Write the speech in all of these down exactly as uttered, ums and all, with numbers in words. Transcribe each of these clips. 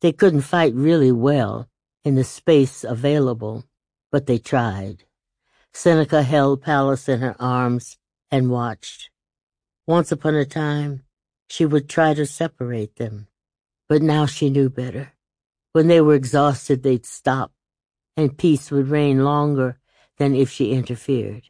They couldn't fight really well in the space available, but they tried. Seneca held Pallas in her arms and watched. Once upon a time, she would try to separate them, but now she knew better. When they were exhausted, they'd stop, and peace would reign longer than if she interfered.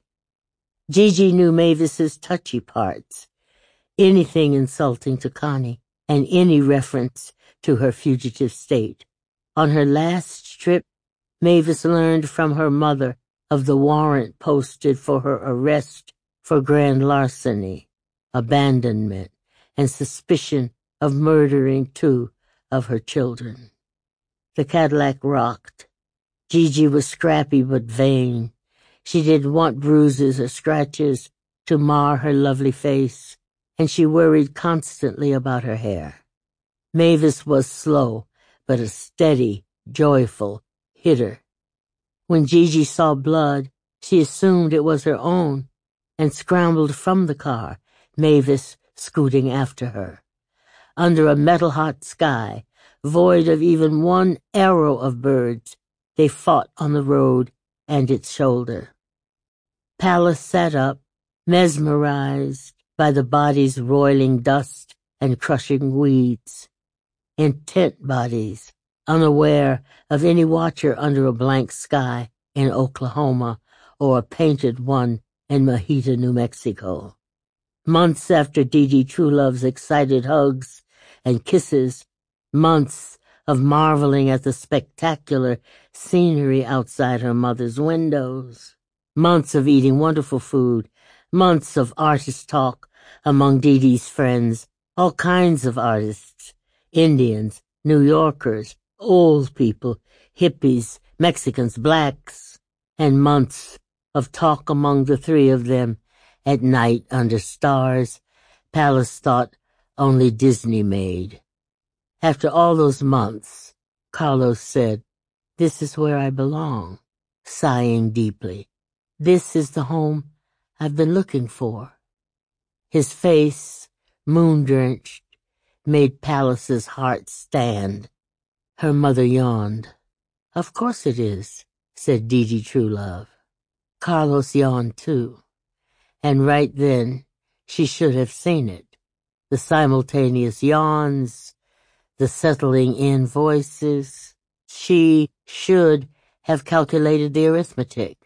Gigi knew Mavis's touchy parts, anything insulting to Connie, and any reference to her fugitive state. On her last trip, Mavis learned from her mother of the warrant posted for her arrest for grand larceny, abandonment, and suspicion of murdering two of her children. The Cadillac rocked. Gigi was scrappy but vain. She didn't want bruises or scratches to mar her lovely face, and she worried constantly about her hair. Mavis was slow, but a steady, joyful hitter. When Gigi saw blood, she assumed it was her own and scrambled from the car, Mavis scooting after her. Under a metal-hot sky, void of even one arrow of birds, they fought on the road and its shoulder. Pallas sat up, mesmerized by the body's roiling dust and crushing weeds. Intent bodies, unaware of any watcher under a blank sky in Oklahoma or a painted one in Mojita, New Mexico. Months after Dee Dee Truelove's excited hugs and kisses, months of marveling at the spectacular scenery outside her mother's windows, months of eating wonderful food, months of artist talk among Dee Dee's friends, all kinds of artists, Indians, New Yorkers, old people, hippies, Mexicans, blacks, and months of talk among the three of them at night under stars Pallas thought only Disney made. After all those months, Carlos said, "This is where I belong," sighing deeply. "This is the home I've been looking for." His face, moon-drenched, made Pallas's heart stand. Her mother yawned. "Of course it is," said Dee Dee Truelove. Carlos yawned too, and right then she should have seen it. The simultaneous yawns, the settling in voices. She should have calculated the arithmetic.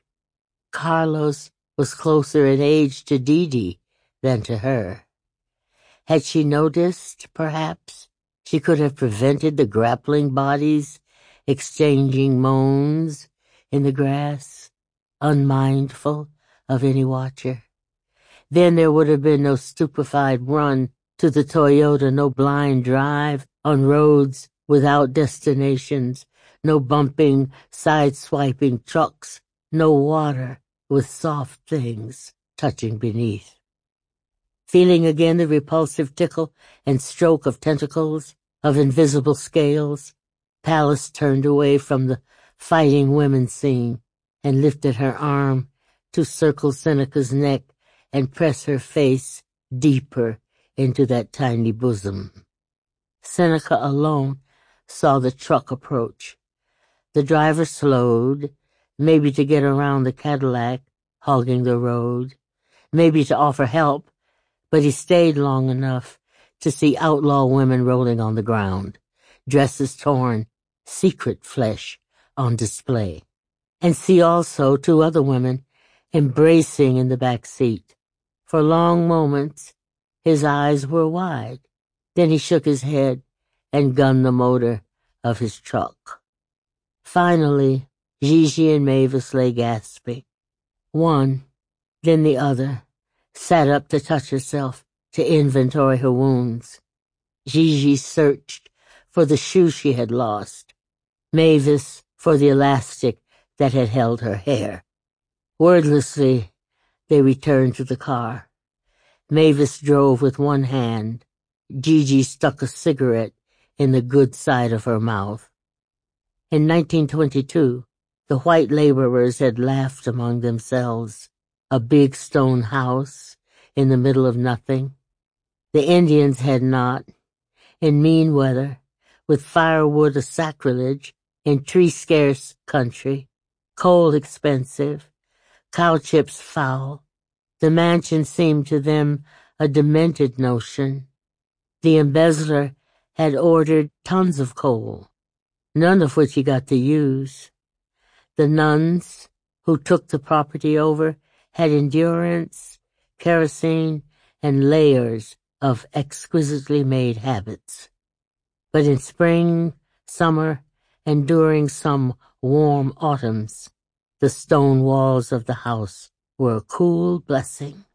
Carlos was closer in age to Dee Dee than to her. Had she noticed, perhaps, she could have prevented the grappling bodies exchanging moans in the grass, unmindful of any watcher. Then there would have been no stupefied run to the Toyota, no blind drive on roads without destinations, no bumping, side-swiping trucks, no water with soft things touching beneath. Feeling again the repulsive tickle and stroke of tentacles, of invisible scales, Pallas turned away from the fighting women scene and lifted her arm to circle Seneca's neck and press her face deeper into that tiny bosom. Seneca alone saw the truck approach. The driver slowed, maybe to get around the Cadillac hogging the road, maybe to offer help, but he stayed long enough to see outlaw women rolling on the ground, dresses torn, secret flesh on display, and see also two other women embracing in the back seat. For long moments, his eyes were wide. Then he shook his head and gunned the motor of his truck. Finally, Gigi and Mavis lay gasping. One, then the other, sat up to touch herself, to inventory her wounds. Gigi searched for the shoe she had lost, Mavis for the elastic that had held her hair. Wordlessly, they returned to the car. Mavis drove with one hand. Gigi stuck a cigarette in the good side of her mouth. In nineteen twenty-two, the white laborers had laughed among themselves. A big stone house in the middle of nothing. The Indians had not. In mean weather, with firewood a sacrilege in tree-scarce country, coal expensive, cow chips foul. The mansion seemed to them a demented notion. The embezzler had ordered tons of coal, none of which he got to use. The nuns who took the property over had endurance, kerosene, and layers of exquisitely made habits. But in spring, summer, and during some warm autumns, the stone walls of the house were a cool blessing.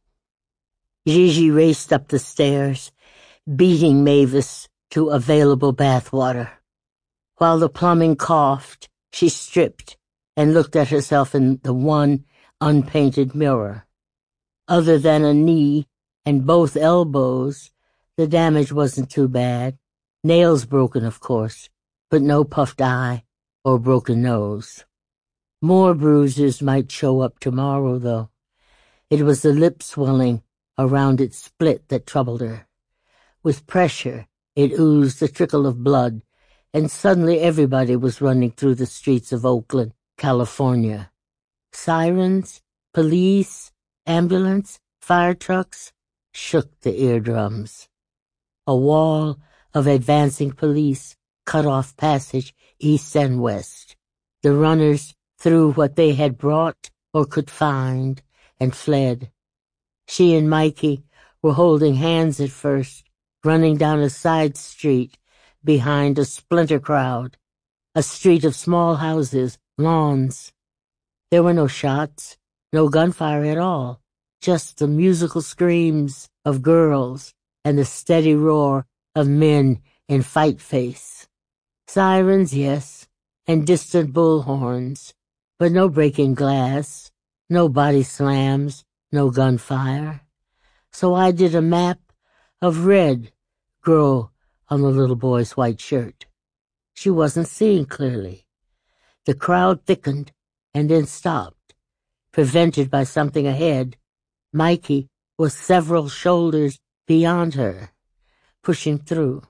Gigi raced up the stairs, beating Mavis to available bath water. While the plumbing coughed, she stripped and looked at herself in the one unpainted mirror. Other than a knee and both elbows, the damage wasn't too bad. Nails broken, of course, but no puffed eye or broken nose. More bruises might show up tomorrow, though. It was the lip swelling around its split that troubled her. With pressure, it oozed a trickle of blood, and suddenly everybody was running through the streets of Oakland, California. Sirens, police, ambulance, fire trucks shook the eardrums. A wall of advancing police cut off passage east and west. The runners threw what they had brought or could find and fled. She and Mikey were holding hands at first, running down a side street behind a splinter crowd, a street of small houses, lawns. There were no shots, no gunfire at all, just the musical screams of girls and the steady roar of men in fight face. Sirens, yes, and distant bullhorns, but no breaking glass, no body slams, no gunfire. So I did a map of red grow on the little boy's white shirt. She wasn't seeing clearly. The crowd thickened and then stopped, prevented by something ahead. Mikey was several shoulders beyond her, pushing through.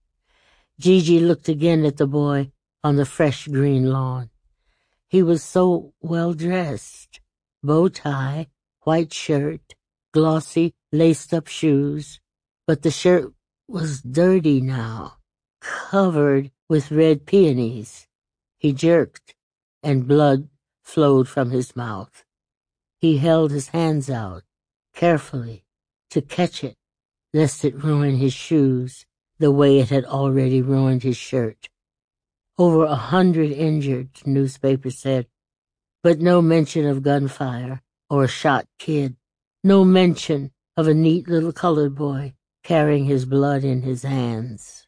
Gigi looked again at the boy on the fresh green lawn. He was so well dressed. Bow tie, white shirt, glossy, laced-up shoes. But the shirt was dirty now, covered with red peonies. He jerked, and blood flowed from his mouth. He held his hands out, carefully, to catch it, lest it ruin his shoes the way it had already ruined his shirt. Over a hundred injured, the newspaper said, but no mention of gunfire or a shot kid, no mention of a neat little colored boy carrying his blood in his hands.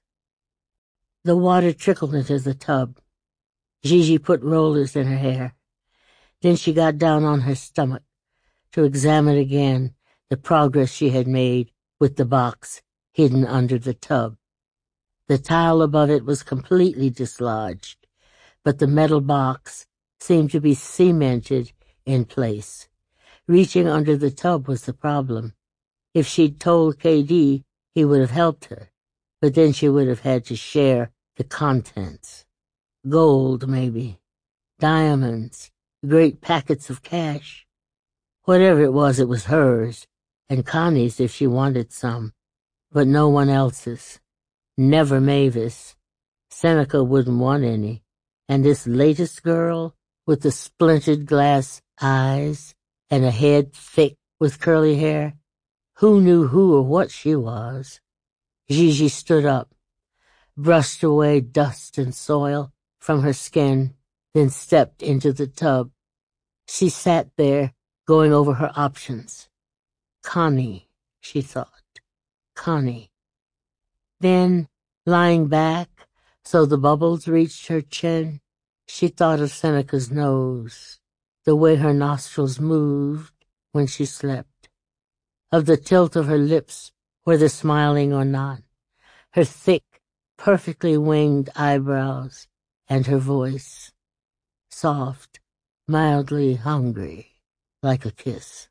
The water trickled into the tub. Gigi put rollers in her hair. Then she got down on her stomach to examine again the progress she had made with the box hidden under the tub. The tile above it was completely dislodged, but the metal box seemed to be cemented in place. Reaching under the tub was the problem. If she'd told K D, he would have helped her, but then she would have had to share the contents. Gold, maybe. Diamonds. Great packets of cash. Whatever it was, it was hers, and Connie's if she wanted some, but no one else's. Never Mavis. Seneca wouldn't want any. And this latest girl, with the splintered glass eyes and a head thick with curly hair, who knew who or what she was? Gigi stood up, brushed away dust and soil from her skin, then stepped into the tub. She sat there, going over her options. Connie, she thought. Connie. Then, lying back so the bubbles reached her chin, she thought of Seneca's nose, the way her nostrils moved when she slept, of the tilt of her lips, whether smiling or not, her thick, perfectly winged eyebrows, and her voice, soft, mildly hungry, like a kiss.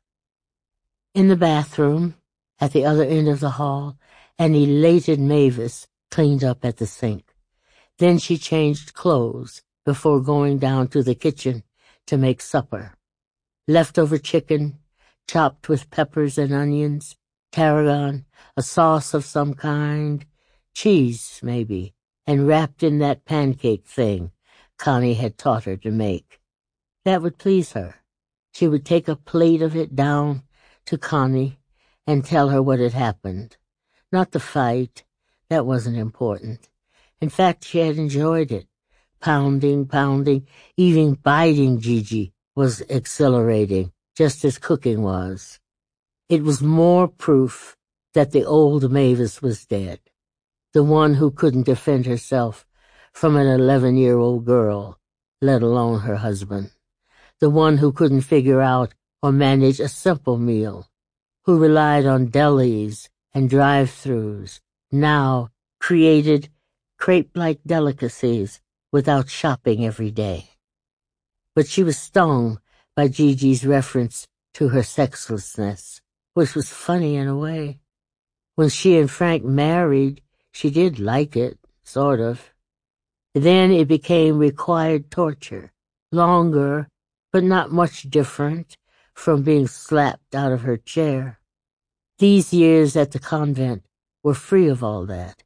In the bathroom, at the other end of the hall, an elated Mavis cleaned up at the sink. Then she changed clothes before going down to the kitchen to make supper. Leftover chicken, chopped with peppers and onions, tarragon, a sauce of some kind, cheese, maybe, and wrapped in that pancake thing Connie had taught her to make. That would please her. She would take a plate of it down to Connie and tell her what had happened. Not the fight. That wasn't important. In fact, she had enjoyed it. Pounding, pounding, even biting Gigi was exhilarating, just as cooking was. It was more proof that the old Mavis was dead, the one who couldn't defend herself from an eleven-year-old girl, let alone her husband, the one who couldn't figure out or manage a simple meal, who relied on delis and drive-thrus, now created crepe-like delicacies without shopping every day. But she was stung by Gigi's reference to her sexlessness, which was funny in a way. When she and Frank married, she did like it, sort of. Then it became required torture, longer, but not much different from being slapped out of her chair. These years at the convent were free of all that.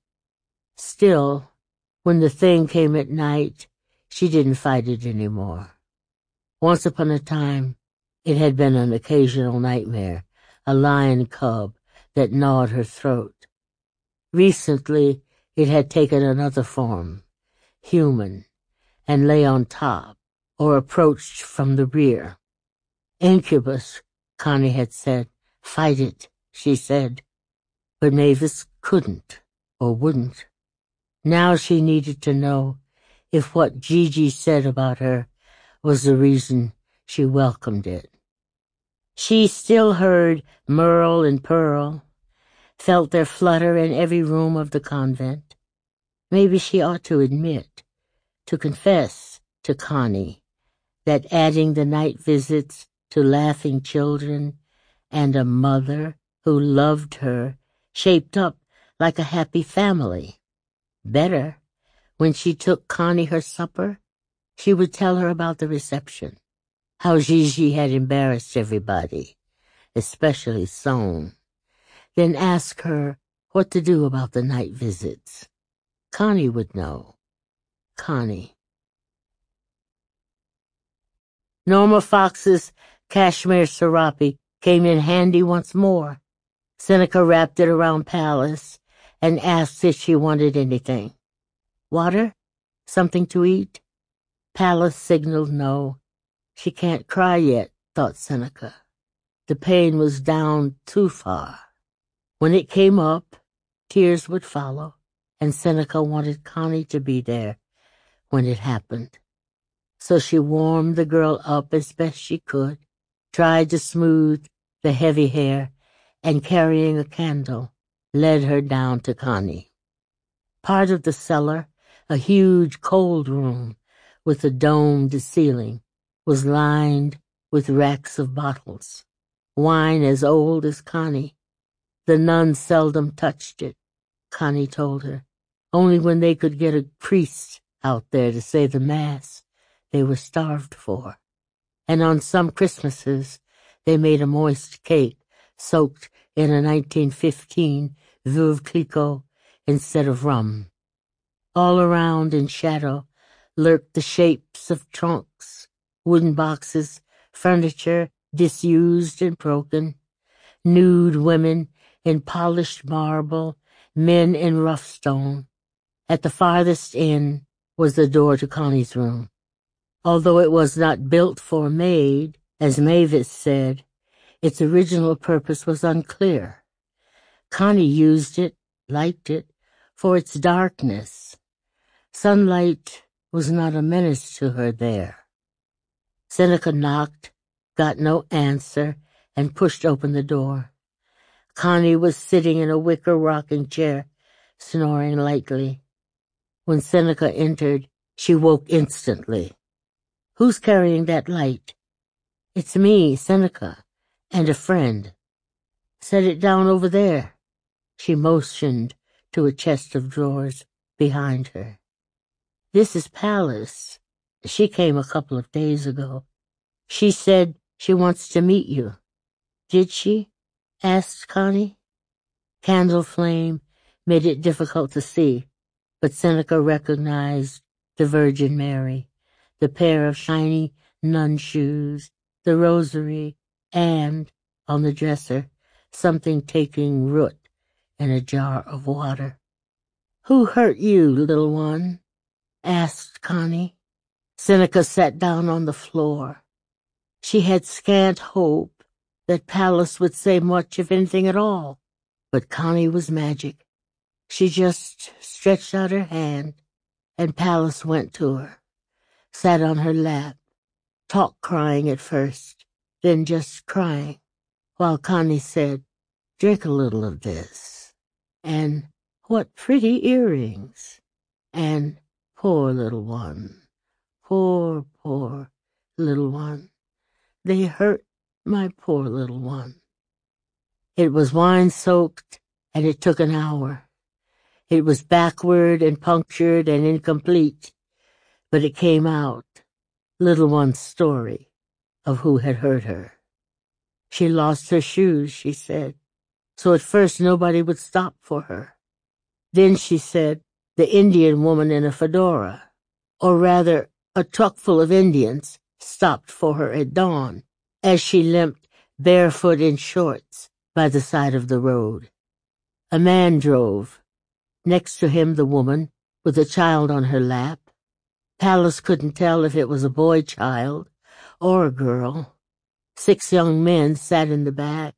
Still, when the thing came at night, she didn't fight it anymore. Once upon a time, it had been an occasional nightmare, a lion cub that gnawed her throat. Recently, it had taken another form, human, and lay on top, or approached from the rear. Incubus, Connie had said. Fight it, she said. But Mavis couldn't, or wouldn't. Now she needed to know if what Gigi said about her was the reason she welcomed it. She still heard Merle and Pearl, felt their flutter in every room of the convent. Maybe she ought to admit, to confess to Connie, that adding the night visits to laughing children and a mother who loved her shaped up like a happy family. Better, when she took Connie her supper, she would tell her about the reception, how Gigi had embarrassed everybody, especially Sohn, then ask her what to do about the night visits. Connie would know. Connie. Norma Fox's cashmere serape came in handy once more. Seneca wrapped it around Pallas and asked if she wanted anything. Water? Something to eat? Pallas signaled no. She can't cry yet, thought Seneca. The pain was down too far. When it came up, tears would follow, and Seneca wanted Connie to be there when it happened. So she warmed the girl up as best she could, tried to smooth the heavy hair, and carrying a candle, led her down to Connie. Part of the cellar, a huge cold room with a domed ceiling, was lined with racks of bottles, wine as old as Connie. The nuns seldom touched it, Connie told her. Only when they could get a priest out there to say the Mass they were starved for. And on some Christmases they made a moist cake soaked in a nineteen fifteen Veuve Clicquot instead of rum. All around in shadow lurked the shapes of trunks, wooden boxes, furniture disused and broken, nude women in polished marble, men in rough stone. At the farthest end was the door to Connie's room. Although it was not built for a maid, as Mavis said, its original purpose was unclear. Connie used it, liked it, for its darkness. Sunlight was not a menace to her there. Seneca knocked, got no answer, and pushed open the door. Connie was sitting in a wicker rocking chair, snoring lightly. When Seneca entered, she woke instantly. Who's carrying that light? It's me, Seneca, and a friend. Set it down over there. She motioned to a chest of drawers behind her. This is Palace. She came a couple of days ago. She said she wants to meet you. Did she? Asked Connie. Candle flame made it difficult to see, but Seneca recognized the Virgin Mary, the pair of shiny nun shoes, the rosary, and, on the dresser, something taking root in a jar of water. "Who hurt you, little one?" asked Connie. Seneca sat down on the floor. She had scant hope that Palace would say much, if anything at all, but Connie was magic. She just stretched out her hand, and Palace went to her, sat on her lap, talked crying at first, then just crying, while Connie said, "Drink a little of this," and "What pretty earrings," and "Poor little one, poor, poor little one. They hurt my poor little one." It was wine-soaked, and it took an hour. It was backward and punctured and incomplete, but it came out, little one's story of who had hurt her. She lost her shoes, she said, so at first nobody would stop for her. Then, she said, the Indian woman in a fedora, or rather a truck full of Indians, stopped for her at dawn as she limped barefoot in shorts by the side of the road. A man drove. Next to him the woman, with a child on her lap. Palace couldn't tell if it was a boy child or a girl. Six young men sat in the back.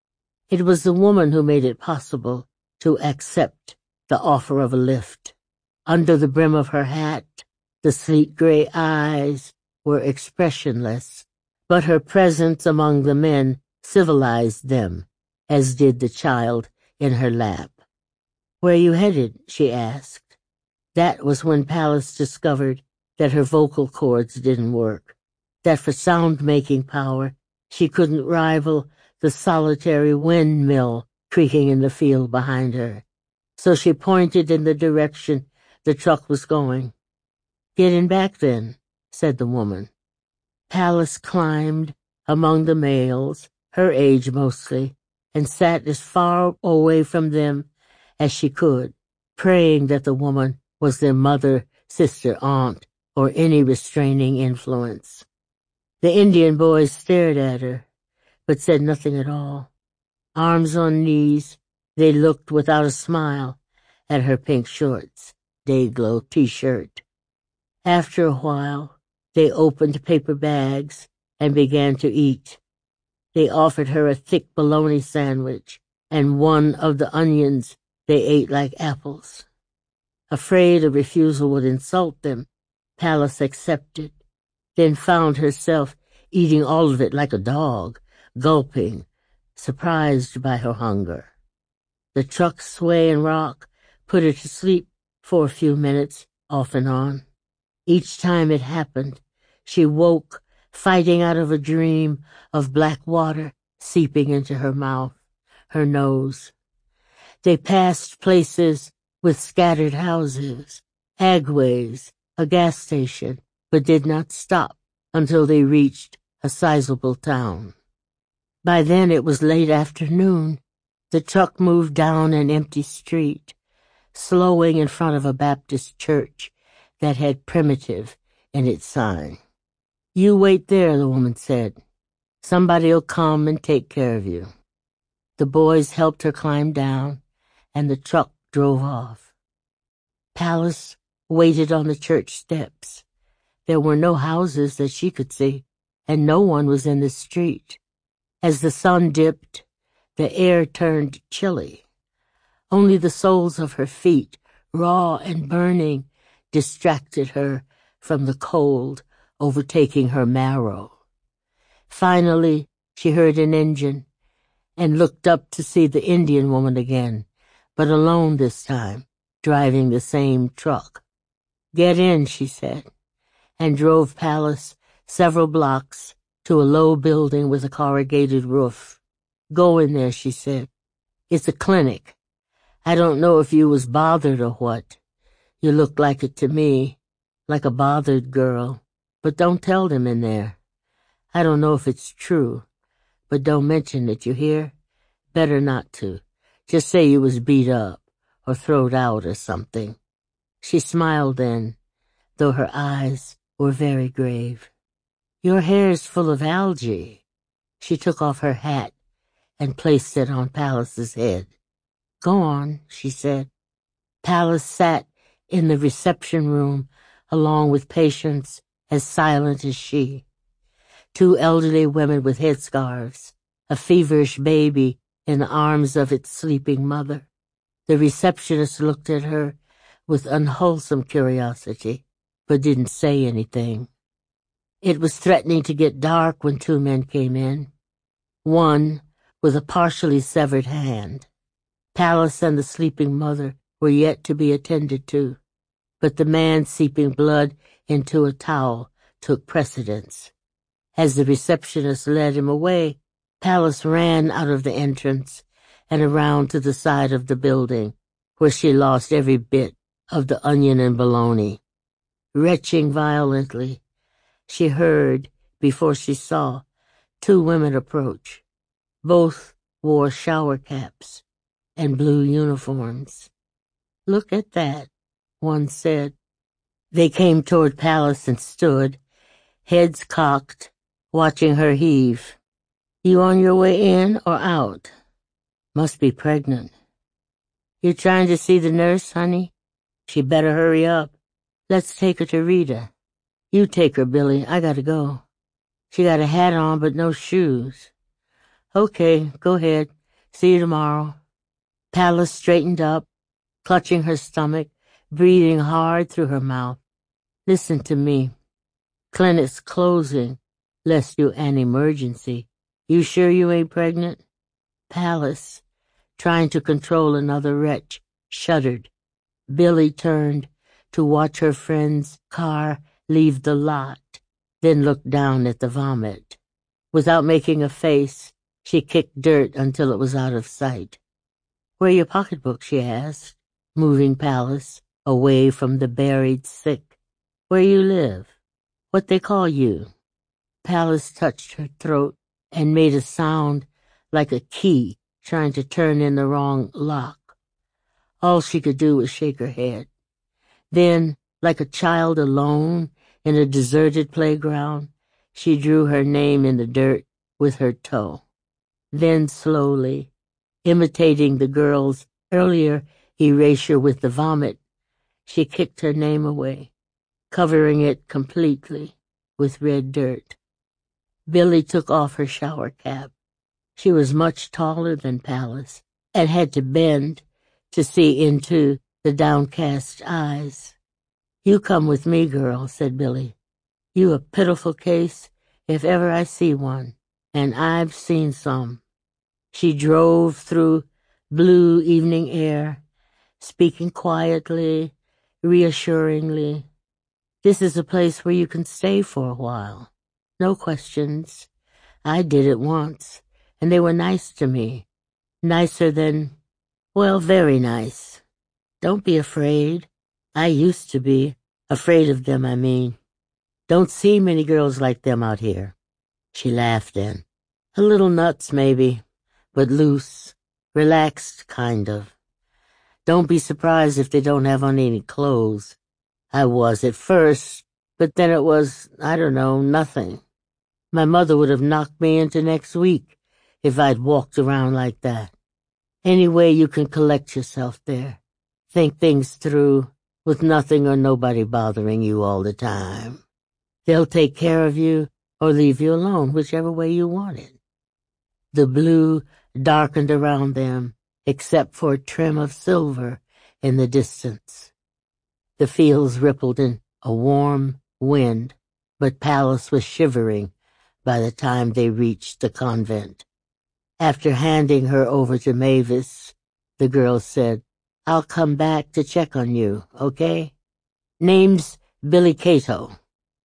It was the woman who made it possible to accept the offer of a lift. Under the brim of her hat, the sleek gray eyes were expressionless, but her presence among the men civilized them, as did the child in her lap. "Where you headed?" she asked. That was when Palace discovered that her vocal cords didn't work, that for sound-making power she couldn't rival the solitary windmill creaking in the field behind her. So she pointed in the direction the truck was going. "Get in back, then," said the woman. Palace climbed among the males, her age mostly, and sat as far away from them as she could, praying that the woman was their mother, sister, aunt, or any restraining influence. The Indian boys stared at her, but said nothing at all. Arms on knees, they looked without a smile at her pink shorts, day-glow t-shirt. After a while, they opened paper bags and began to eat. They offered her a thick bologna sandwich, and one of the onions they ate like apples. Afraid a refusal would insult them, Palace accepted, then found herself eating all of it like a dog, gulping, surprised by her hunger. The truck's sway and rock put her to sleep for a few minutes, off and on. Each time it happened, she woke, fighting out of a dream of black water seeping into her mouth, her nose. They passed places with scattered houses, agways, a gas station, but did not stop until they reached a sizable town. By then it was late afternoon. The truck moved down an empty street, slowing in front of a Baptist church that had primitive in its sign. "You wait there," the woman said. "Somebody'll come and take care of you." The boys helped her climb down, and the truck drove off. Palace waited on the church steps. There were no houses that she could see, and no one was in the street. As the sun dipped, the air turned chilly. Only the soles of her feet, raw and burning, distracted her from the cold overtaking her marrow. Finally, she heard an engine and looked up to see the Indian woman again, but alone this time, driving the same truck. "Get in," she said, and drove Palace several blocks to a low building with a corrugated roof. "Go in there," she said. "It's a clinic. I don't know if you was bothered or what. You looked like it to me. like a bothered girl. But don't tell them in there. I don't know if it's true, but don't mention it, you hear? Better not to. Just say you was beat up, or throwed out or something. She smiled then, though her eyes were very grave. Your hair's full of algae. She took off her hat and placed it on Pallas's head. Go on, she said. Pallas sat in the reception room along with patients as silent as she. Two elderly women with headscarves, a feverish baby in the arms of its sleeping mother. The receptionist looked at her with unwholesome curiosity, but didn't say anything. It was threatening to get dark when two men came in. One with a partially severed hand. Pallas and the sleeping mother were yet to be attended to, but the man seeping blood into a towel took precedence. As the receptionist led him away, Pallas ran out of the entrance and around to the side of the building, where she lost every bit of the onion and bologna. Retching violently, she heard, before she saw, two women approach. Both wore shower caps and blue uniforms. Look at that, one said. They came toward Pallas and stood, heads cocked, watching her heave. You on your way in or out? Must be pregnant. You trying to see the nurse, honey? She better hurry up. Let's take her to Rita. You take her, Billy. I gotta go. She got a hat on but no shoes. Okay, go ahead. See you tomorrow. Pallas straightened up, clutching her stomach, breathing hard through her mouth. Listen to me. Clinic's closing, lest you an emergency. You sure you ain't pregnant? Pallas, trying to control another wretch, shuddered. Billy turned to watch her friend's car leave the lot, then looked down at the vomit. Without making a face, she kicked dirt until it was out of sight. Where your pocketbook? She asked, moving Pallas away from the buried sick. Where you live? What they call you? Pallas touched her throat and made a sound like a key trying to turn in the wrong lock. All she could do was shake her head. Then, like a child alone in a deserted playground, she drew her name in the dirt with her toe. Then slowly, imitating the girl's earlier erasure with the vomit, she kicked her name away, covering it completely with red dirt. Billy took off her shower cap. She was much taller than Pallas and had to bend to see into the downcast eyes. You come with me, girl, said Billy. You a pitiful case, if ever I see one, and I've seen some. She drove through blue evening air, speaking quietly, reassuringly. This is a place where you can stay for a while. No questions. I did it once, and they were nice to me. Nicer than, well, very nice. Don't be afraid. I used to be. Afraid of them, I mean. Don't see many girls like them out here. She laughed then. A little nuts, maybe, but loose, relaxed, kind of. Don't be surprised if they don't have on any clothes. I was at first, but then it was, I don't know, nothing. My mother would have knocked me into next week if I'd walked around like that. Anyway, you can collect yourself there. Think things through, with nothing or nobody bothering you all the time. They'll take care of you or leave you alone, whichever way you want it. The blue darkened around them, except for a trim of silver in the distance. The fields rippled in a warm wind, but Pallas was shivering by the time they reached the convent. After handing her over to Mavis, the girl said, I'll come back to check on you, okay? Name's Billy Cato.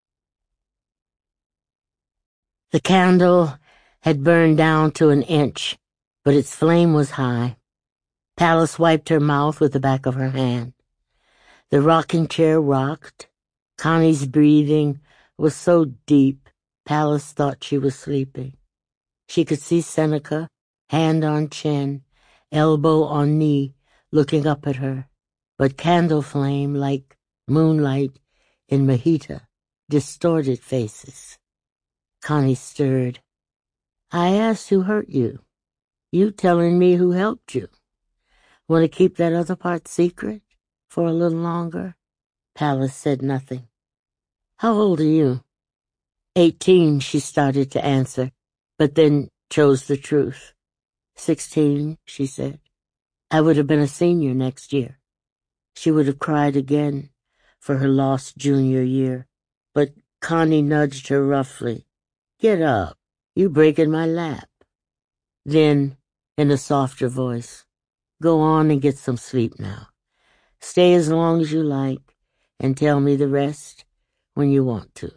The candle had burned down to an inch, but its flame was high. Pallas wiped her mouth with the back of her hand. The rocking chair rocked. Connie's breathing was so deep, Pallas thought she was sleeping. She could see Seneca, hand on chin, elbow on knee, looking up at her, but candle flame like moonlight in mojito distorted faces. Connie stirred. I asked who hurt you. You telling me who helped you. Want to keep that other part secret for a little longer? Pallas said nothing. How old are you? Eighteen, she started to answer, but then chose the truth. Sixteen, she said. I would have been a senior next year. She would have cried again for her lost junior year, but Connie nudged her roughly. Get up. You breaking my lap. Then, in a softer voice, go on and get some sleep now. Stay as long as you like and tell me the rest when you want to.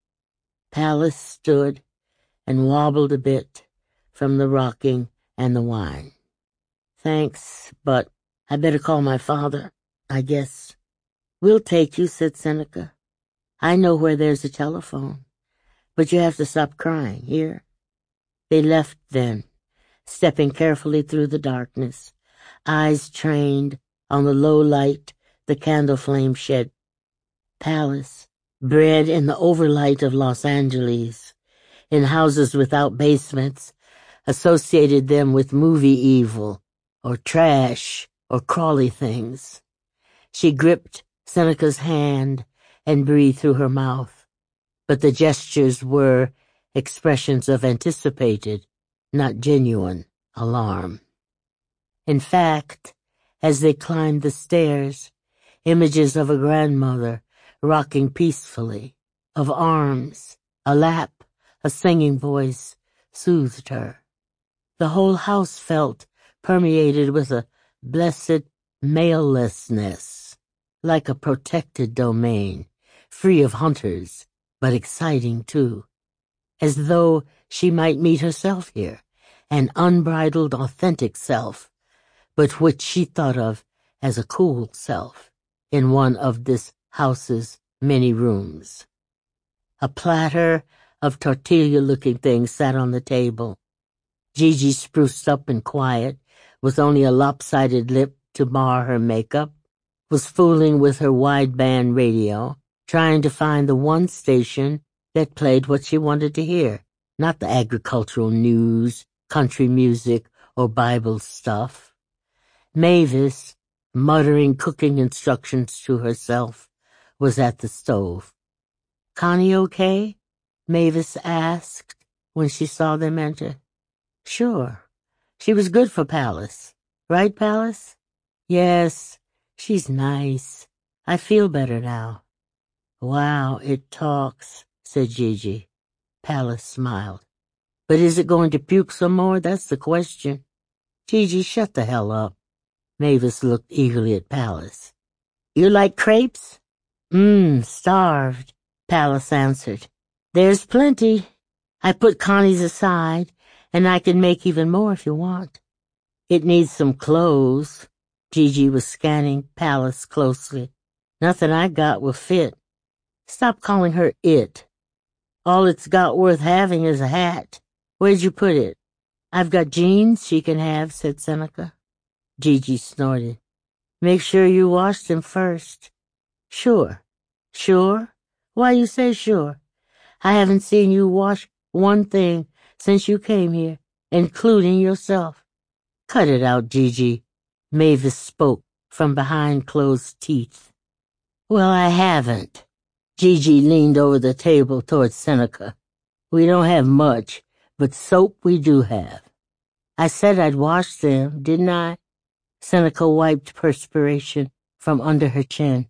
Pallas stood and wobbled a bit from the rocking and the wine. Thanks, but I better call my father, I guess. We'll take you, said Seneca. I know where there's a telephone, but you have to stop crying, here? They left then, stepping carefully through the darkness, eyes trained on the low light the candle flame shed. Pallas, bred in the overlight of Los Angeles, in houses without basements, associated them with movie evil, or trash, or crawly things. She gripped Seneca's hand and breathed through her mouth, but the gestures were expressions of anticipated, not genuine, alarm. In fact, as they climbed the stairs, images of a grandmother rocking peacefully, of arms, a lap, a singing voice, soothed her. The whole house felt permeated with a blessed malelessness, like a protected domain, free of hunters, but exciting too, as though she might meet herself here, an unbridled, authentic self, but which she thought of as a cool self, in one of this house's many rooms. A platter of tortilla-looking things sat on the table. Gigi, spruced up and quiet, with only a lopsided lip to mar her makeup, was fooling with her wideband radio, trying to find the one station that played what she wanted to hear, not the agricultural news, country music, or Bible stuff. Mavis, muttering cooking instructions to herself, was at the stove. Connie okay? Mavis asked when she saw them enter. Sure. She was good for Pallas. Right, Pallas? Yes, she's nice. I feel better now. Wow, it talks, said Gigi. Pallas smiled. But is it going to puke some more? That's the question. Gigi, shut the hell up. Mavis looked eagerly at Pallas. You like crepes? Mmm, starved, Pallas answered. There's plenty. I put Connie's aside, and I can make even more if you want. It needs some clothes. Gigi was scanning Pallas closely. Nothing I got will fit. Stop calling her it. All it's got worth having is a hat. Where'd you put it? I've got jeans she can have, said Seneca. Gigi snorted. Make sure you wash them first. Sure. Sure? Why you say sure? I haven't seen you wash one thing since you came here, including yourself. Cut it out, Gigi. Mavis spoke from behind closed teeth. Well, I haven't. Gigi leaned over the table towards Seneca. We don't have much, but soap we do have. I said I'd wash them, didn't I? Seneca wiped perspiration from under her chin.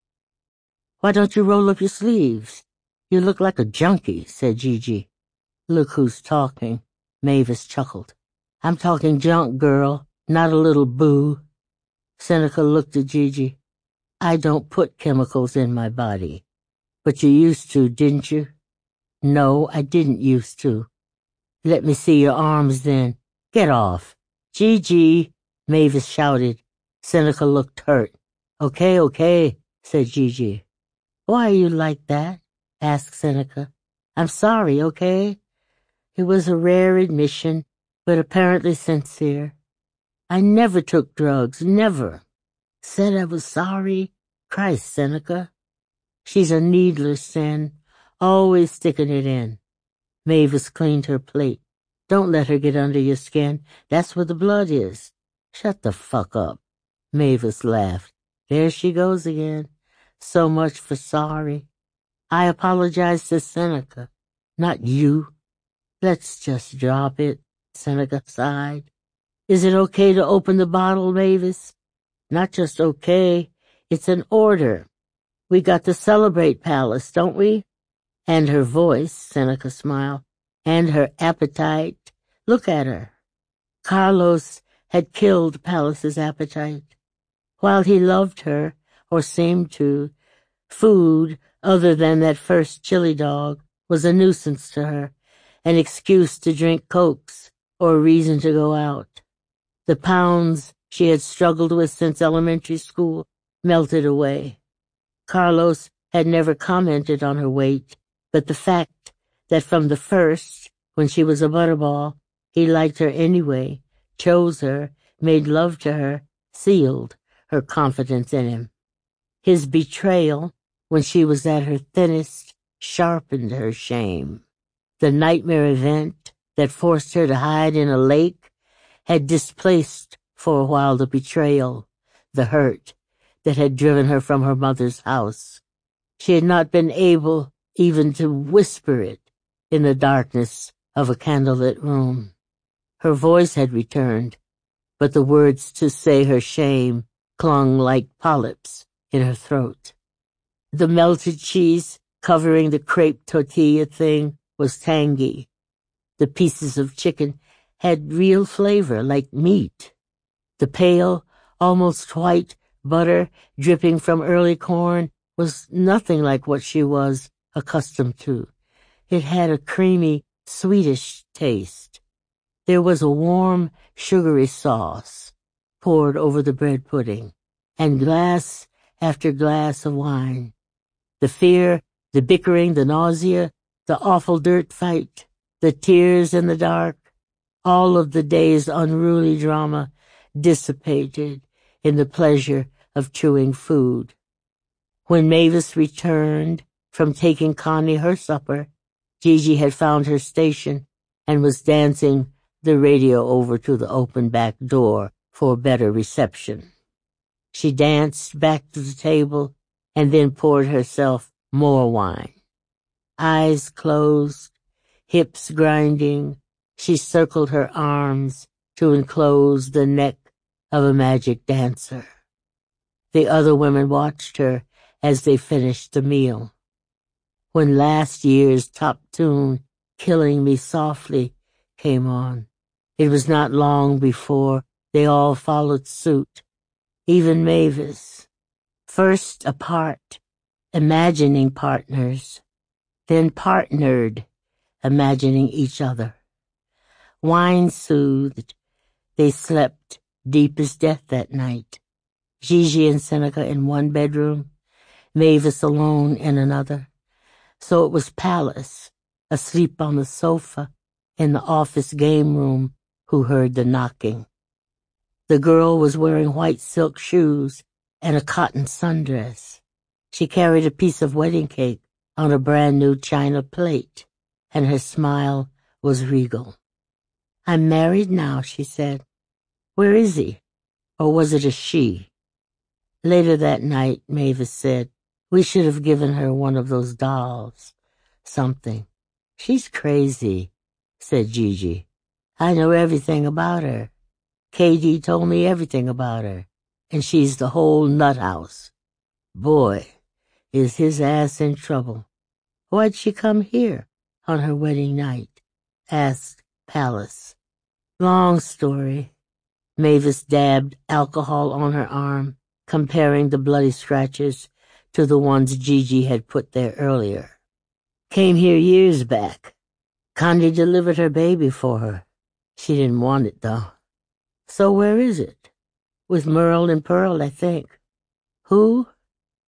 Why don't you roll up your sleeves? You look like a junkie, said Gigi. Look who's talking, Mavis chuckled. I'm talking junk, girl, not a little boo. Seneca looked at Gigi. I don't put chemicals in my body. But you used to, didn't you? No, I didn't used to. Let me see your arms then. Get off. Gigi, Mavis shouted. Seneca looked hurt. Okay, okay, said Gigi. Why are you like that? Asked Seneca. I'm sorry, okay? It was a rare admission, but apparently sincere. I never took drugs, never. Said I was sorry? Christ, Seneca. She's a needless sin, always sticking it in. Mavis cleaned her plate. Don't let her get under your skin. That's where the blood is. Shut the fuck up. Mavis laughed. There she goes again. So much for sorry. I apologize to Seneca, not you. Let's just drop it, Seneca sighed. Is it okay to open the bottle, Mavis? Not just okay, it's an order. We got to celebrate Pallas, don't we? And her voice, Seneca smiled, and her appetite. Look at her. Carlos had killed Pallas's appetite. While he loved her, or seemed to, food, other than that first chili dog, was a nuisance to her, an excuse to drink cokes, or a reason to go out. The pounds she had struggled with since elementary school melted away. Carlos had never commented on her weight, but the fact that from the first, when she was a butterball, he liked her anyway, chose her, made love to her, sealed her confidence in him. His betrayal, when she was at her thinnest, sharpened her shame. The nightmare event that forced her to hide in a lake had displaced for a while the betrayal, the hurt that had driven her from her mother's house. She had not been able even to whisper it in the darkness of a candlelit room. Her voice had returned, but the words to say her shame clung like polyps in her throat. The melted cheese covering the crepe tortilla thing was tangy. The pieces of chicken had real flavor, like meat. The pale, almost white butter dripping from early corn was nothing like what she was accustomed to. It had a creamy, sweetish taste. There was a warm, sugary sauce poured over the bread pudding, and glass after glass of wine. The fear, the bickering, the nausea, the awful dirt fight, the tears in the dark, all of the day's unruly drama dissipated in the pleasure of chewing food. When Mavis returned from taking Connie her supper, Gigi had found her station and was dancing the radio over to the open back door for better reception. She danced back to the table and then poured herself more wine. Eyes closed, hips grinding, she circled her arms to enclose the neck of a magic dancer. The other women watched her as they finished the meal. When last year's top tune, Killing Me Softly, came on, it was not long before they all followed suit, even Mavis. First apart, imagining partners, then partnered, imagining each other. Wine soothed, they slept deep as death that night. Gigi and Seneca in one bedroom, Mavis alone in another. So it was Pallas, asleep on the sofa in the office game room, who heard the knocking. The girl was wearing white silk shoes and a cotton sundress. She carried a piece of wedding cake on a brand new china plate, and her smile was regal. I'm married now, she said. Where is he? Or was it a she? Later that night, Mavis said, we should have given her one of those dolls. Something. She's crazy, said Gigi. I know everything about her. K D told me everything about her, and she's the whole nut house. Boy, is his ass in trouble. Why'd she come here on her wedding night? Asked Pallas. Long story. Mavis dabbed alcohol on her arm, comparing the bloody scratches to the ones Gigi had put there earlier. Came here years back. Connie delivered her baby for her. She didn't want it, though. So where is it? With Merle and Pearl, I think. Who?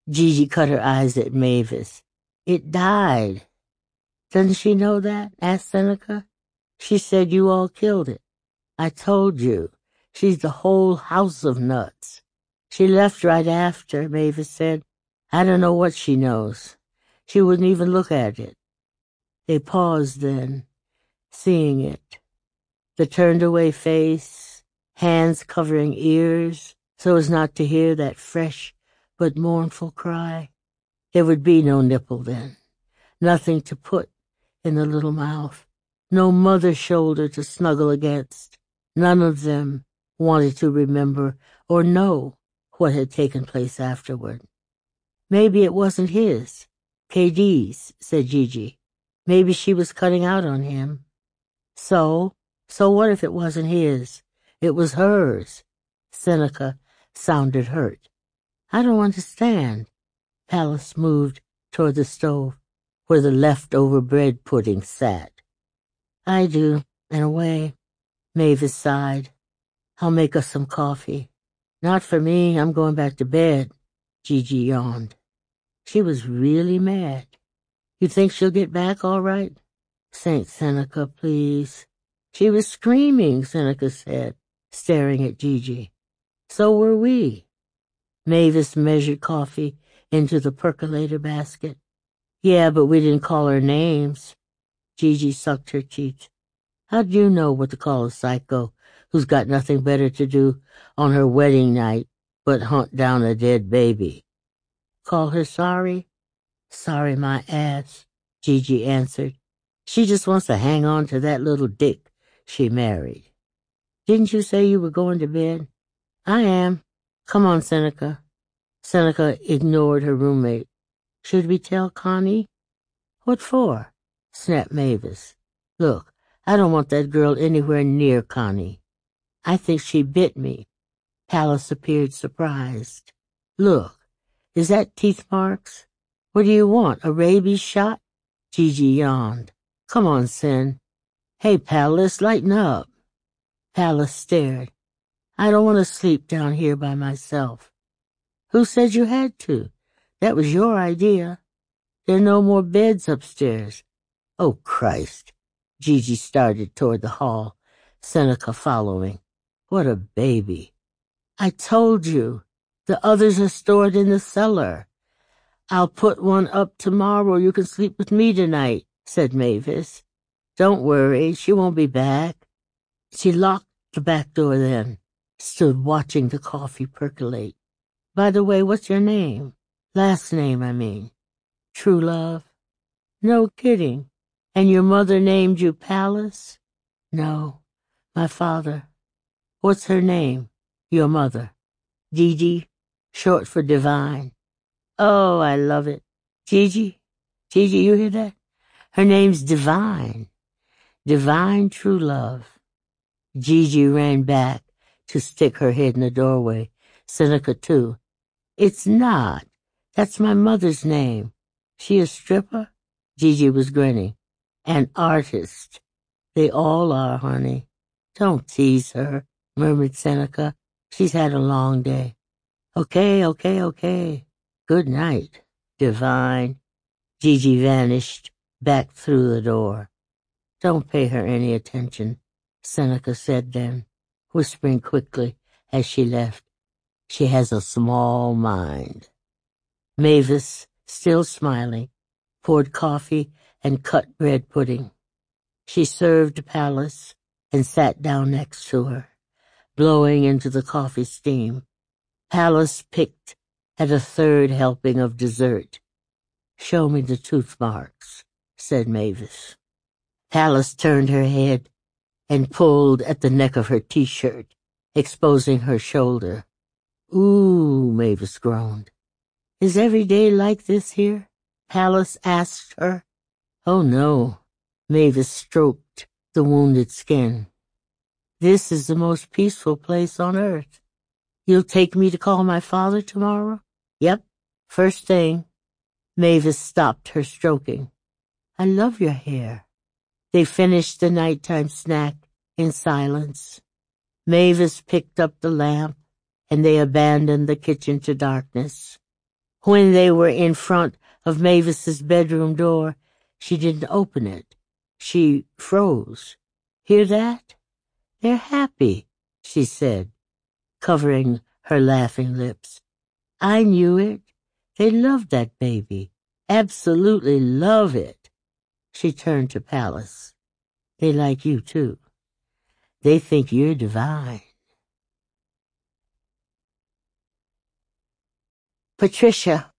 Gigi cut her eyes at Mavis. It died. Doesn't she know that? Asked Seneca. She said you all killed it. I told you. She's the whole house of nuts. She left right after, Mavis said. I don't know what she knows. She wouldn't even look at it. They paused then, seeing it. The turned-away face, hands covering ears, so as not to hear that fresh but mournful cry. There would be no nipple then, nothing to put in the little mouth, no mother shoulder to snuggle against. None of them wanted to remember or know what had taken place afterward. Maybe it wasn't his, K D's, said Gigi. Maybe she was cutting out on him. So, so what if it wasn't his? It was hers. Seneca sounded hurt. I don't understand. Pallas moved toward the stove, where the leftover bread pudding sat. I do, in a way. Mavis sighed. I'll make us some coffee. Not for me, I'm going back to bed. Gigi yawned. She was really mad. You think she'll get back all right? Saint Seneca, please. She was screaming, Seneca said, staring at Gigi. So were we. Mavis measured coffee into the percolator basket. Yeah, but we didn't call her names. Gigi sucked her teeth. How'd you know what to call a psycho who's got nothing better to do on her wedding night but hunt down a dead baby? Call her sorry? Sorry my ass, Gigi answered. She just wants to hang on to that little dick she married. Didn't you say you were going to bed? I am. Come on, Seneca. Seneca ignored her roommate. Should we tell Connie? What for? Snapped Mavis. Look, I don't want that girl anywhere near Connie. I think she bit me. Pallas appeared surprised. Look, is that teeth marks? What do you want, a rabies shot? Gigi yawned. Come on, Sen. Hey, Pallas, lighten up. Pallas stared. I don't want to sleep down here by myself. Who said you had to? That was your idea. There are no more beds upstairs. Oh, Christ. Gigi started toward the hall, Seneca following. What a baby. I told you. The others are stored in the cellar. I'll put one up tomorrow. You can sleep with me tonight, said Mavis. Don't worry, she won't be back. She locked the back door then, stood watching the coffee percolate. By the way, what's your name? Last name, I mean. True Love? No kidding. And your mother named you Pallas? No, my father. What's her name? Your mother. Gigi, short for Divine. Oh, I love it. Gigi? Gigi, you hear that? Her name's Divine. Divine True Love. Gigi ran back to stick her head in the doorway. Seneca, too. It's not. That's my mother's name. She a stripper? Gigi was grinning. An artist. They all are, honey. Don't tease her, murmured Seneca. She's had a long day. Okay, okay, okay. Good night, Divine. Gigi vanished back through the door. Don't pay her any attention, Seneca said then, whispering quickly as she left. She has a small mind. Mavis, still smiling, poured coffee and cut bread pudding. She served Pallas and sat down next to her, blowing into the coffee steam. Pallas picked at a third helping of dessert. Show me the tooth marks, said Mavis. Pallas turned her head and pulled at the neck of her t-shirt, exposing her shoulder. Ooh, Mavis groaned. Is every day like this here? Pallas asked her. Oh, no. Mavis stroked the wounded skin. This is the most peaceful place on earth. You'll take me to call my father tomorrow? Yep, first thing. Mavis stopped her stroking. I love your hair. They finished the nighttime snack in silence. Mavis picked up the lamp, and they abandoned the kitchen to darkness. When they were in front of Mavis's bedroom door, she didn't open it. She froze. "Hear that? They're happy," she said, covering her laughing lips. "I knew it. They love that baby. Absolutely love it." She turned to Pallas. "They like you, too. They think you're divine." Patricia.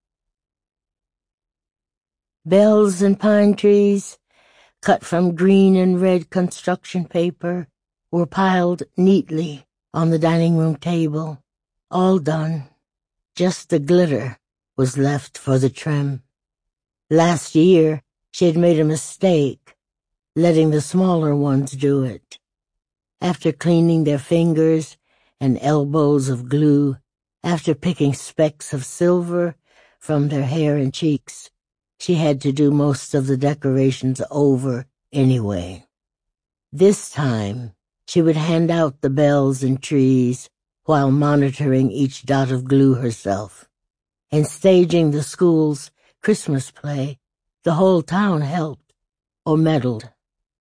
Bells and pine trees, cut from green and red construction paper, were piled neatly on the dining room table. All done. Just the glitter was left for the trim. Last year, she had made a mistake, letting the smaller ones do it. After cleaning their fingers and elbows of glue, after picking specks of silver from their hair and cheeks, she had to do most of the decorations over anyway. This time, she would hand out the bells and trees while monitoring each dot of glue herself. And staging the school's Christmas play, the whole town helped or meddled.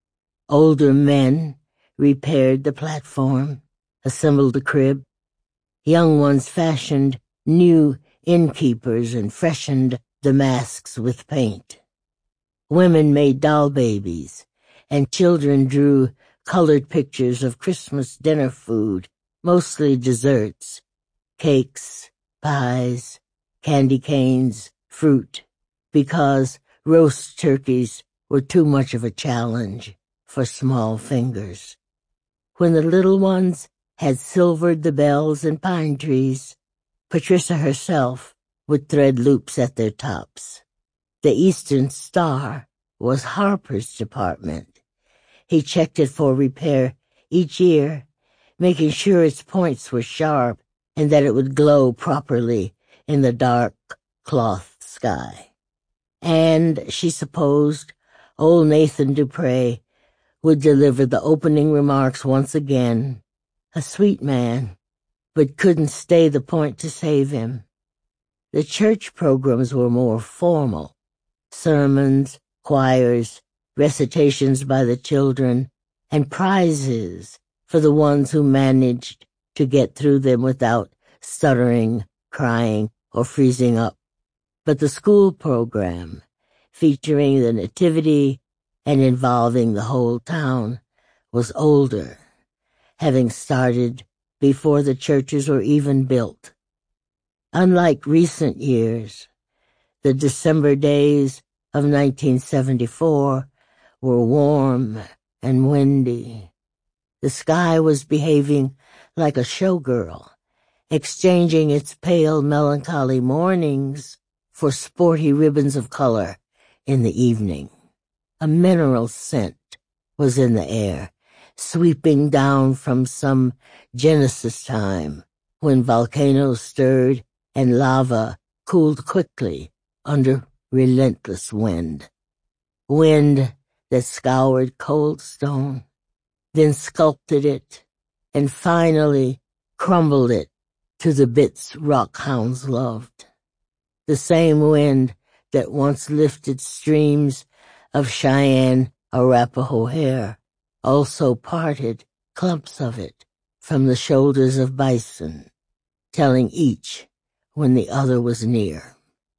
Older men repaired the platform, assembled the crib. Young ones fashioned new innkeepers and freshened the masks with paint. Women made doll babies, and children drew colored pictures of Christmas dinner food, mostly desserts, cakes, pies, candy canes, fruit, because roast turkeys were too much of a challenge for small fingers. When the little ones had silvered the bells and pine trees, Patricia herself would thread loops at their tops. The Eastern Star was Harper's department. He checked it for repair each year, making sure its points were sharp and that it would glow properly in the dark cloth sky. And, she supposed, old Nathan Dupre would deliver the opening remarks once again, a sweet man, but couldn't stay the point to save him. The church programs were more formal. Sermons, choirs, recitations by the children, and prizes for the ones who managed to get through them without stuttering, crying, or freezing up. But the school program, featuring the nativity and involving the whole town, was older, having started before the churches were even built. Unlike recent years, the December days of nineteen seventy-four were warm and windy. The sky was behaving like a showgirl, exchanging its pale, melancholy mornings for sporty ribbons of color in the evening. A mineral scent was in the air, sweeping down from some Genesis time when volcanoes stirred and lava cooled quickly under relentless wind. Wind that scoured cold stone, then sculpted it, and finally crumbled it to the bits rockhounds loved. The same wind that once lifted streams of Cheyenne Arapaho hair also parted clumps of it from the shoulders of bison, telling each when the other was near.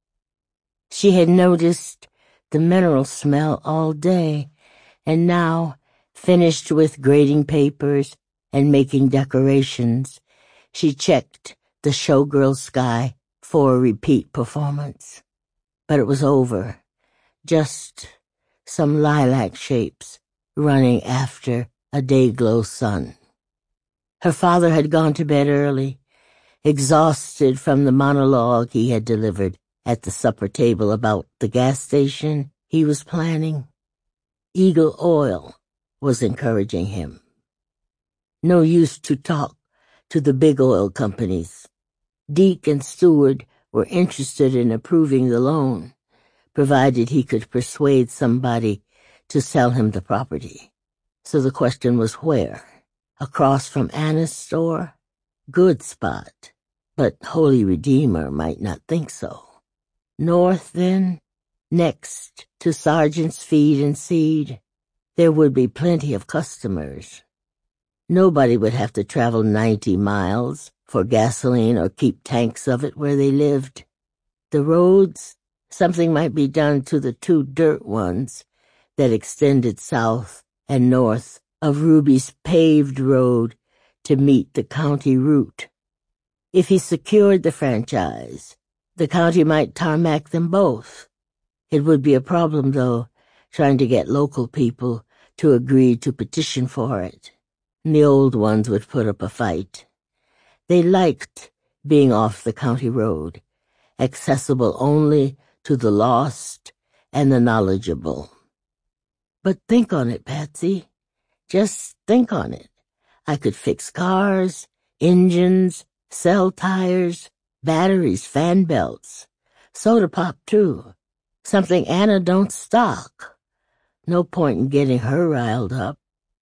She had noticed the mineral smell all day, and now, finished with grading papers and making decorations, she checked the showgirl sky for a repeat performance. But it was over, just some lilac shapes running after a day-glow sun. Her father had gone to bed early, exhausted from the monologue he had delivered at the supper table about the gas station he was planning. Eagle Oil was encouraging him. No use to talk to the big oil companies. Deke and Stewart were interested in approving the loan, provided he could persuade somebody to sell him the property. So the question was where? Across from Anna's store? Good spot, but Holy Redeemer might not think so. North, then, next to Sergeant's Feed and Seed, there would be plenty of customers. Nobody would have to travel ninety miles for gasoline or keep tanks of it where they lived. The roads, something might be done to the two dirt ones that extended south and north of Ruby's paved road to meet the county route. If he secured the franchise, the county might tarmac them both. It would be a problem, though, trying to get local people to agree to petition for it. And the old ones would put up a fight. They liked being off the county road, accessible only to the lost and the knowledgeable. But think on it, Patsy. Just think on it. I could fix cars, engines, sell tires, batteries, fan belts, soda pop, too. Something Anna don't stock. No point in getting her riled up.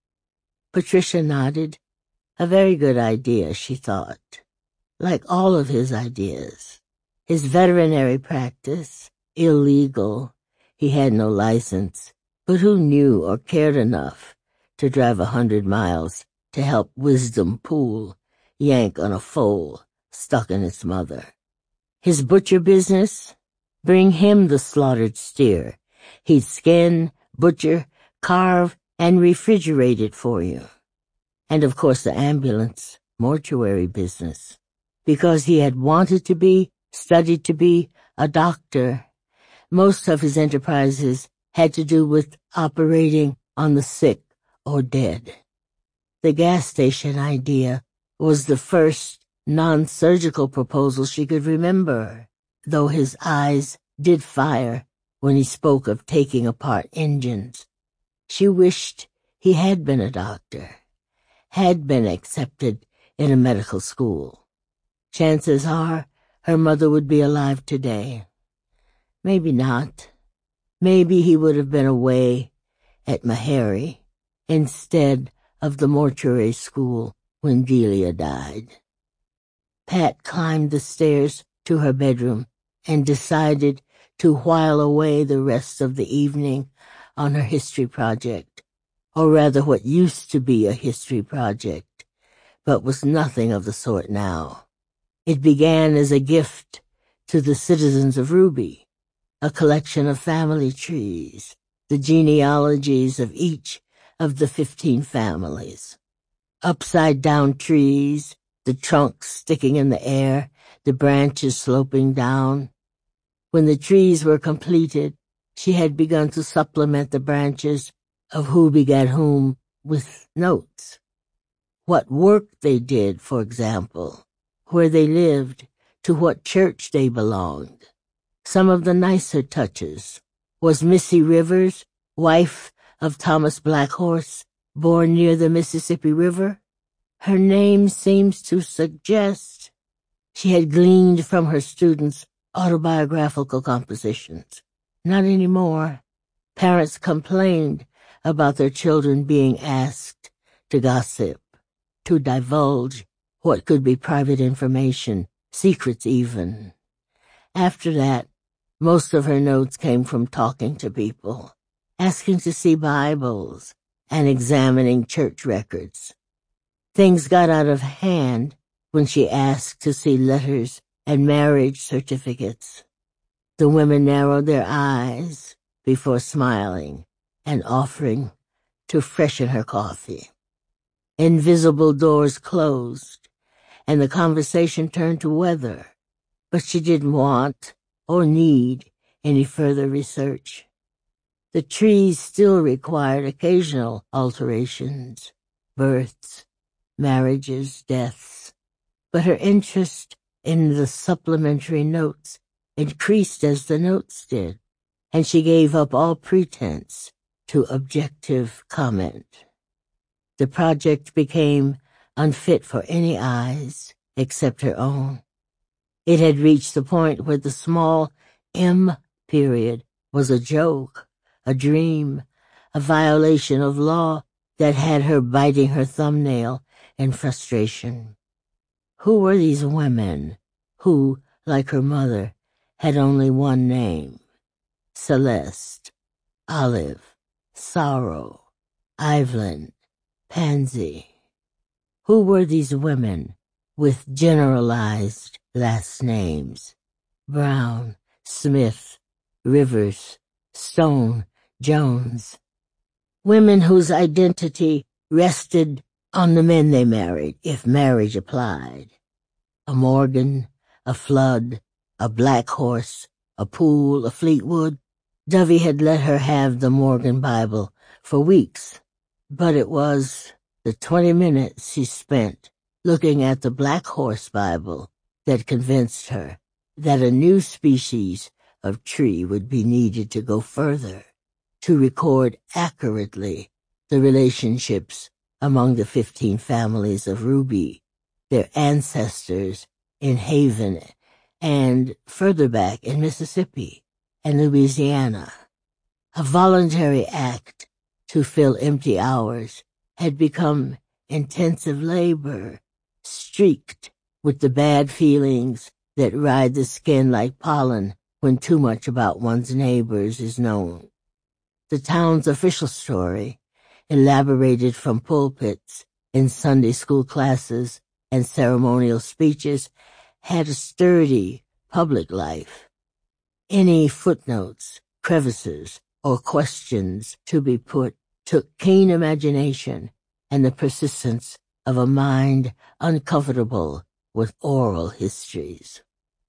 Patricia nodded. A very good idea, she thought. Like all of his ideas. His veterinary practice, illegal. He had no license, but who knew or cared enough to drive a hundred miles to help Wisdom Pool yank on a foal stuck in its mother? His butcher business? Bring him the slaughtered steer. He'd skin, butcher, carve, and refrigerate it for you. And of course the ambulance, mortuary business. Because he had wanted to be, studied to be, a doctor, most of his enterprises had to do with operating on the sick or dead. The gas station idea was the first non-surgical proposal she could remember, though his eyes did fire when he spoke of taking apart engines. She wished he had been a doctor, had been accepted in a medical school. Chances are her mother would be alive today. Maybe not. Maybe he would have been away at Meharry instead of the mortuary school when Delia died. Pat climbed the stairs to her bedroom and decided to while away the rest of the evening on her history project, or rather what used to be a history project, but was nothing of the sort now. It began as a gift to the citizens of Ruby, a collection of family trees, the genealogies of each of the fifteen families. Upside-down trees, the trunks sticking in the air, the branches sloping down. When the trees were completed, she had begun to supplement the branches of Who Begat Whom with notes. What work they did, for example, where they lived, to what church they belonged. Some of the nicer touches. Was Missy Rivers, wife of Thomas Blackhorse, born near the Mississippi River? Her name seems to suggest she had gleaned from her students' autobiographical compositions. Not anymore. Parents complained about their children being asked to gossip, to divulge what could be private information, secrets even. After that, most of her notes came from talking to people, asking to see Bibles, and examining church records. Things got out of hand when she asked to see letters and marriage certificates. The women narrowed their eyes before smiling and offering to freshen her coffee. Invisible doors closed, and the conversation turned to weather, but she didn't want or need any further research. The trees still required occasional alterations, births, marriages, deaths, but her interest in the supplementary notes increased as the notes did, and she gave up all pretense to objective comment. The project became unfit for any eyes except her own. It had reached the point where the small M period was a joke, a dream, a violation of law that had her biting her thumbnail in frustration. Who were these women who, like her mother, had only one name: Celeste, Olive, Sorrow, Evelyn, Pansy. Who were these women with generalized last names? Brown, Smith, Rivers, Stone, Jones. Women whose identity rested on the men they married, if marriage applied. A Morgan, a Flood, a Black Horse, a Poole, a Fleetwood. Dovey had let her have the Morgan Bible for weeks, but it was the twenty minutes she spent looking at the Black Horse Bible that convinced her that a new species of tree would be needed to go further, to record accurately the relationships among the fifteen families of Ruby, their ancestors in Haven, and further back in Mississippi and Louisiana. A voluntary act to fill empty hours had become intensive labor, streaked with the bad feelings that ride the skin like pollen when too much about one's neighbors is known. The town's official story, elaborated from pulpits in Sunday school classes and ceremonial speeches, had a sturdy public life. Any footnotes, crevices, or questions to be put took keen imagination and the persistence of a mind uncomfortable with oral histories.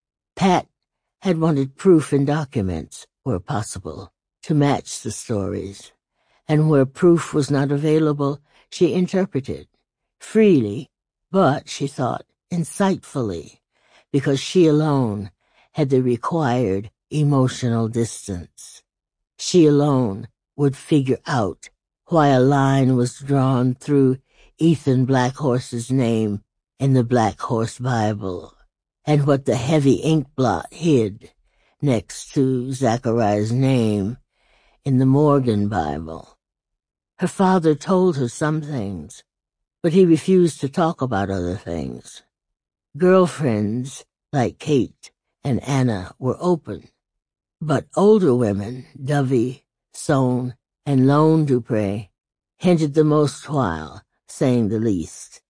Pat had wanted proof in documents, where possible, to match the stories, and where proof was not available, she interpreted, freely, but, she thought, insightfully, because she alone had the required emotional distance. She alone would figure out why a line was drawn through Ethan Blackhorse's name in the Black Horse Bible, and what the heavy ink blot hid next to Zachariah's name in the Morgan Bible. Her father told her some things, but he refused to talk about other things. Girlfriends like Kate and Anna were open, but older women, Dovey, Soane, and Lone Dupre, hinted the most while, saying the least.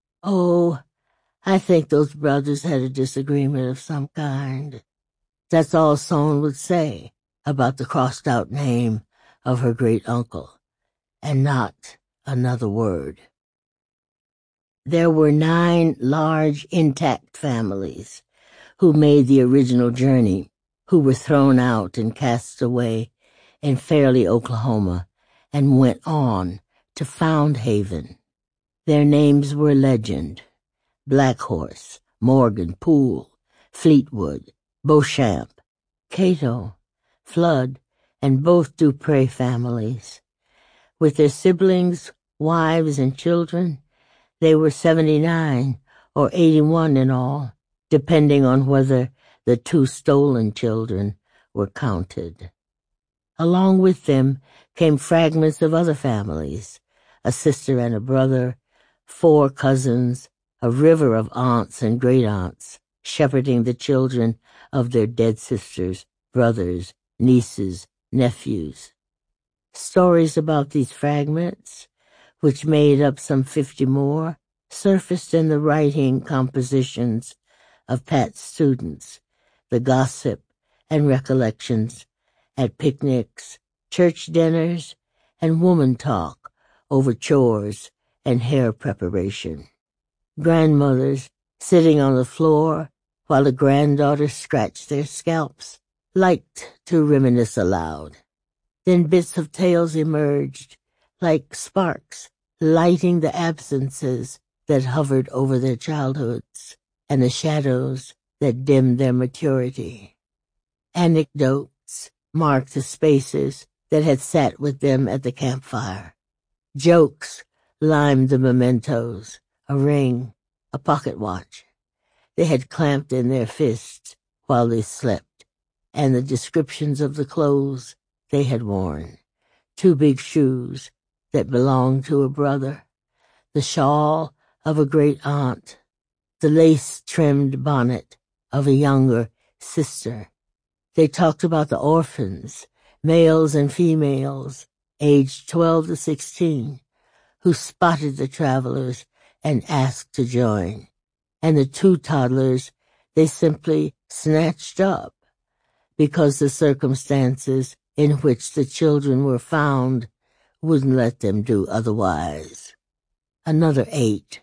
Oh, I think those brothers had a disagreement of some kind. That's all Soane would say about the crossed-out name of her great-uncle, and not another word. There were nine large, intact families who made the original journey, who were thrown out and cast away in Fairleigh, Oklahoma, and went on to found Haven. Their names were legend: Black Horse, Morgan, Poole, Fleetwood, Beauchamp, Cato, Flood, and both Dupre families. With their siblings, wives, and children, they were seventy-nine or eighty-one in all, depending on whether the two stolen children were counted. Along with them came fragments of other families, a sister and a brother, four cousins, a river of aunts and great-aunts, shepherding the children of their dead sisters, brothers, nieces, nephews. Stories about these fragments, which made up some fifty more, surfaced in the writing compositions of Pat's students, the gossip and recollections at picnics, church dinners, and woman talk over chores and hair preparation. Grandmothers sitting on the floor while the granddaughters scratched their scalps, liked to reminisce aloud. Then bits of tales emerged, like sparks, lighting the absences that hovered over their childhoods and the shadows that dimmed their maturity. Anecdotes marked the spaces that had sat with them at the campfire. Jokes limed the mementos, a ring, a pocket watch. They had clamped in their fists while they slept, and the descriptions of the clothes they had worn: two big shoes that belonged to a brother, the shawl of a great aunt, the lace-trimmed bonnet of a younger sister, They talked about the orphans, males and females, aged twelve to sixteen, who spotted the travelers and asked to join, and the two toddlers they simply snatched up because the circumstances in which the children were found wouldn't let them do otherwise. Another eight.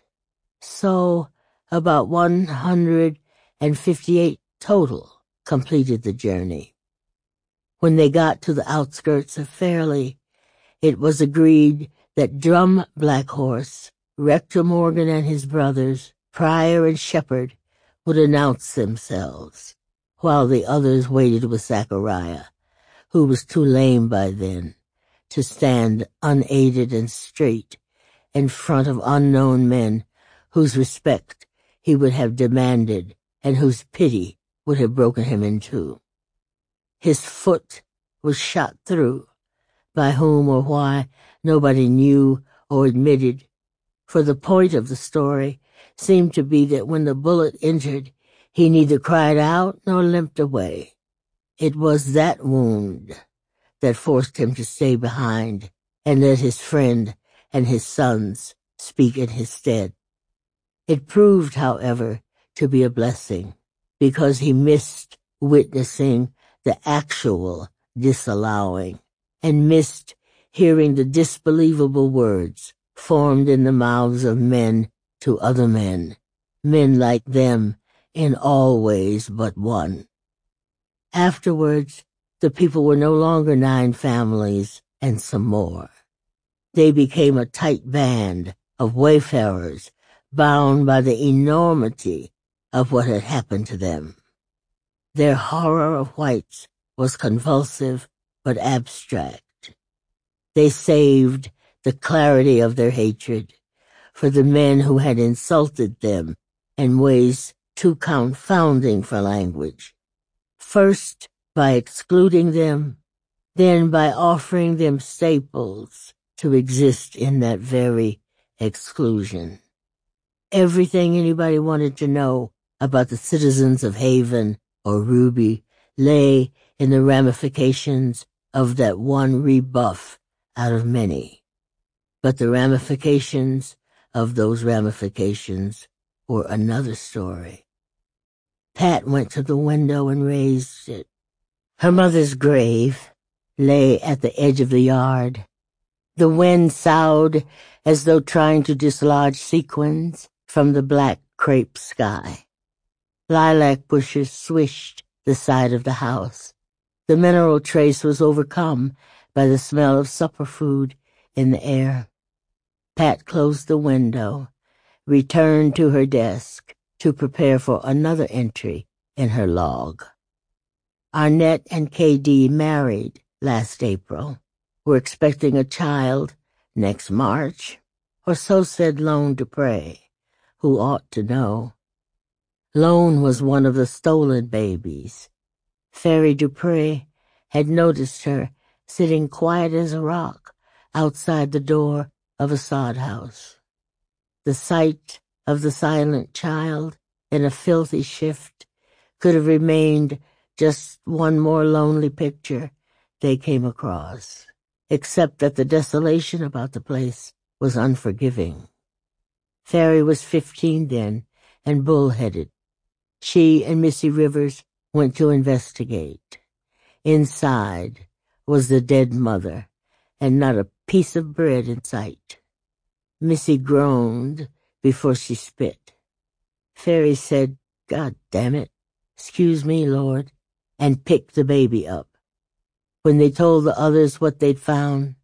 So about one hundred fifty-eight total completed the journey. When they got to the outskirts of Fairley, it was agreed that Drum Black Horse, Rector Morgan and his brothers, Pryor and Shepherd, would announce themselves, while the others waited with Zachariah, who was too lame by then to stand unaided and straight in front of unknown men whose respect he would have demanded and whose pity would have broken him in two. His foot was shot through, by whom or why nobody knew or admitted, for the point of the story seemed to be that when the bullet entered, he neither cried out nor limped away. It was that wound that forced him to stay behind and let his friend and his sons speak in his stead. It proved, however, to be a blessing, because he missed witnessing the actual disallowing and missed hearing the disbelievable words formed in the mouths of men to other men, men like them in all ways but one. Afterwards, the people were no longer nine families and some more. They became a tight band of wayfarers bound by the enormity of what had happened to them. Their horror of whites was convulsive but abstract. They saved the clarity of their hatred for the men who had insulted them in ways too confounding for language, first by excluding them, then by offering them staples to exist in that very exclusion. Everything anybody wanted to know about the citizens of Haven or Ruby lay in the ramifications of that one rebuff out of many. But the ramifications of those ramifications were another story. Pat went to the window and raised it. Her mother's grave lay at the edge of the yard. The wind soughed as though trying to dislodge sequins from the black crepe sky. Lilac bushes swished the side of the house. The mineral trace was overcome by the smell of supper food in the air. Pat closed the window, returned to her desk to prepare for another entry in her log. Arnett and K D married last April, were expecting a child next March, or so said Lone Dupre, who ought to know. Lone was one of the stolen babies. Ferry Dupre had noticed her sitting quiet as a rock outside the door of a sod house. The sight of the silent child in a filthy shift could have remained just one more lonely picture they came across, except that the desolation about the place was unforgiving. Ferry was fifteen then and bullheaded. She and Missy Rivers went to investigate. Inside was the dead mother, and not a piece of bread in sight. Missy groaned before she spit. Ferry said, "God damn it, excuse me, Lord," and picked the baby up. When they told the others what they'd found,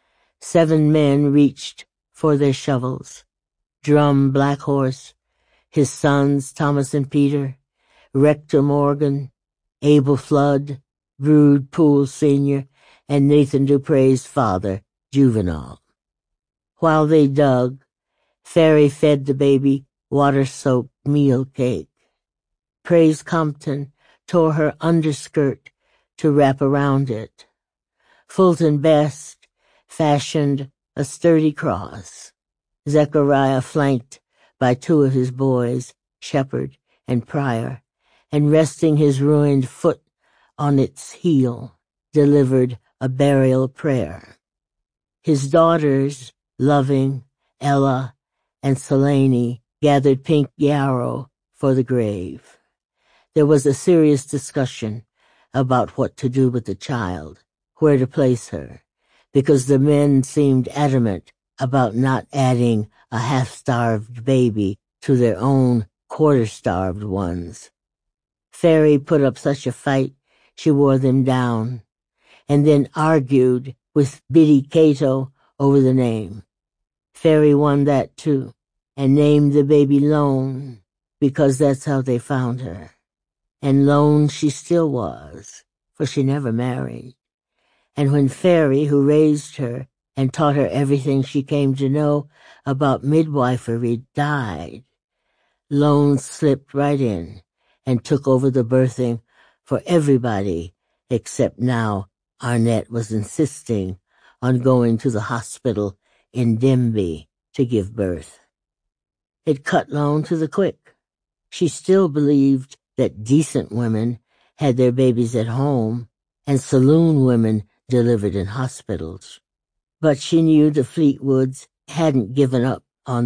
seven men reached for their shovels. Drum Black Horse, his sons Thomas and Peter, Rector Morgan, Abel Flood, Brood Poole Senior, and Nathan Dupre's father, Juvenile. While they dug, Ferry fed the baby water-soaked meal cake. Praise Compton tore her underskirt to wrap around it. Fulton Best fashioned a sturdy cross. Zechariah, flanked by two of his boys, Shepherd and Pryor, and resting his ruined foot on its heel, delivered a burial prayer. His daughters, Loving, Ella, and Selene, gathered pink yarrow for the grave. There was a serious discussion about what to do with the child, where to place her, because the men seemed adamant about not adding a half-starved baby to their own quarter-starved ones. Ferry put up such a fight she wore them down, and then argued with Biddy Cato over the name. Ferry won that too, and named the baby Lone, because that's how they found her. And lone she still was, for she never married. And when Ferry, who raised her and taught her everything she came to know about midwifery, died, Lone slipped right in and took over the birthing for everybody, except now Arnett was insisting on going to the hospital in Denby to give birth. It cut Lone to the quick. She still believed that decent women had their babies at home and saloon women delivered in hospitals. But she knew the Fleetwoods hadn't given up